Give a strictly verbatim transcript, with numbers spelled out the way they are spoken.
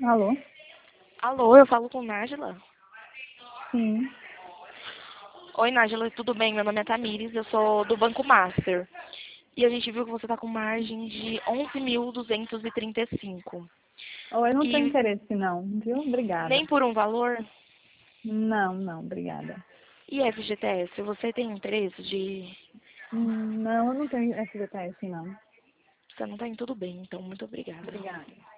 Alô? Alô, eu falo com Nájila? Sim. Oi, Nájila, tudo bem? Meu nome é Tamires, eu sou do Banco Master. E a gente viu que você está com margem de onze mil duzentos e trinta e cinco. Oi, eu não tenho E interesse não, viu? Obrigada. nem por um valor? Não, não, obrigada. E F G T S, você tem interesse de... Hum, Não, eu não tenho F G T S não. Você não está em tudo bem, então muito obrigada. Obrigada.